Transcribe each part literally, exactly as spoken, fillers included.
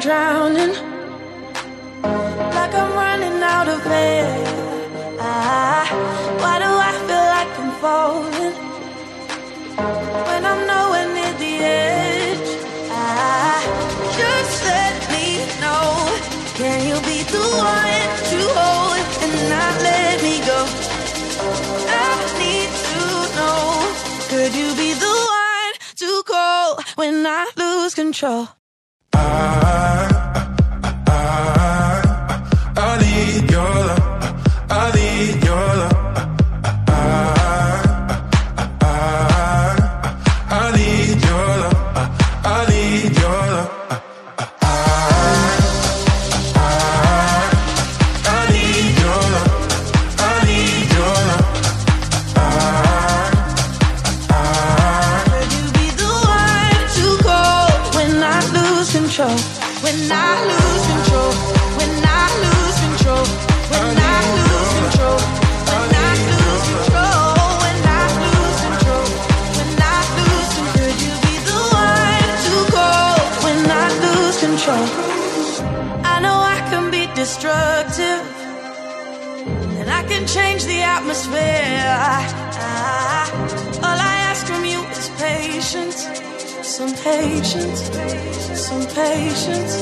drowning, like I'm running out of air. Ah, why do I feel like I'm falling when I'm nowhere near the edge? Ah, just let me know. Can you be the one to hold and not let me go? I need to know. Could you be the one to call when I lose control? I, I, I need your love. I need your love. I, I, I need your love. I need your love. When I lose control, when I lose control, when I lose control, when I lose control, when I lose control, when I lose control, could you be the one to call when I lose control? I know I can be destructive, and I can change the atmosphere. I, I, all I ask from you is patience. Some patience, some patience.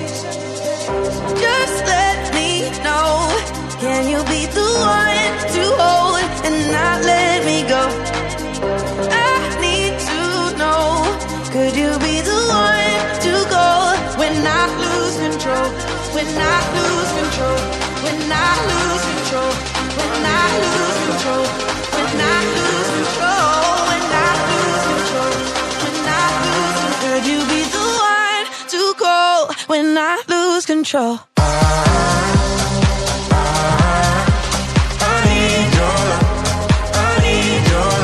Just let me know. Can you be the one to hold and not let me go? I need to know. Could you be the one to go when I lose control? When I lose control? When I lose control? When I lose control? When I lose control? When I lose control? Could you be the one to call when I lose control? I, I, I need your love. I need your love.